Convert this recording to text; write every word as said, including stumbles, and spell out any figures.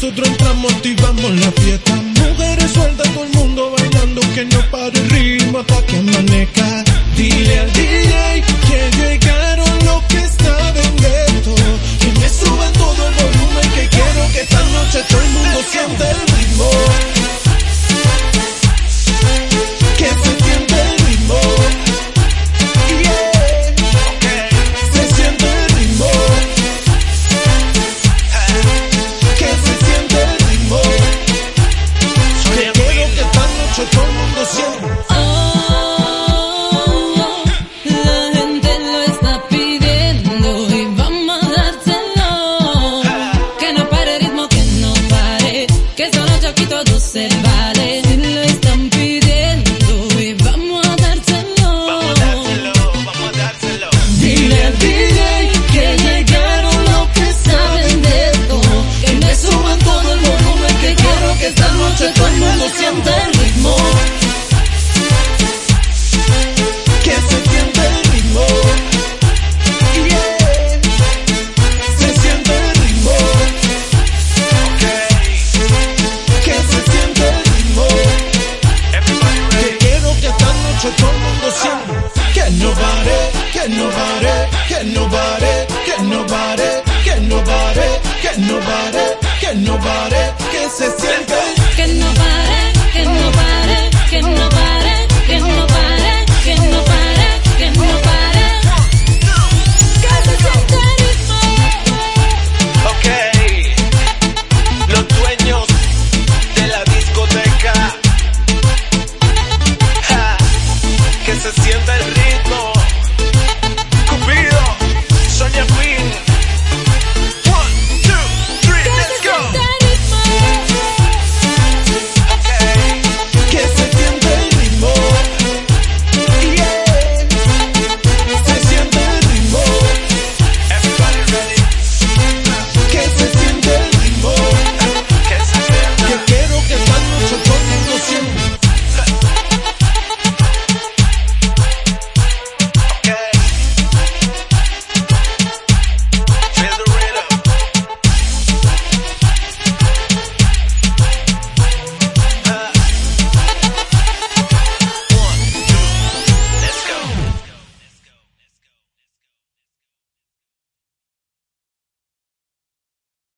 nosotros entramos, activamos la fiesta. Mujeres sueltas, todo el mundo bailando, que no pare el ritmo hasta que amanezca. Dile al D J que llegaron los que saben de esto, que me suban todo el volumen, que quiero que esta noche todo el mundo sienta el ritmo. Que se siente el ritmo. Yeah. Se siente el ritmo. Que se siente el ritmo. Que quiero que esta noche todo el mundo sienta. Se vale, lo están pidiendo y vamos a dárselo. Vamos a dárselo, vamos a dárselo. Dile al D J que llegaron los que saben de esto, que me suban todo el volumen, que quiero que esta noche todo el mundo sienta el ritmo. Que se siente el ritmo. Yeah. Se siente el ritmo. Okay. Que se siente el ritmo. Everybody ready? Que quiero que esta noche todo el mundo sienta. Que no pare, que no pare, que no pare, que no pare, que no pare, que no pare, que no pare.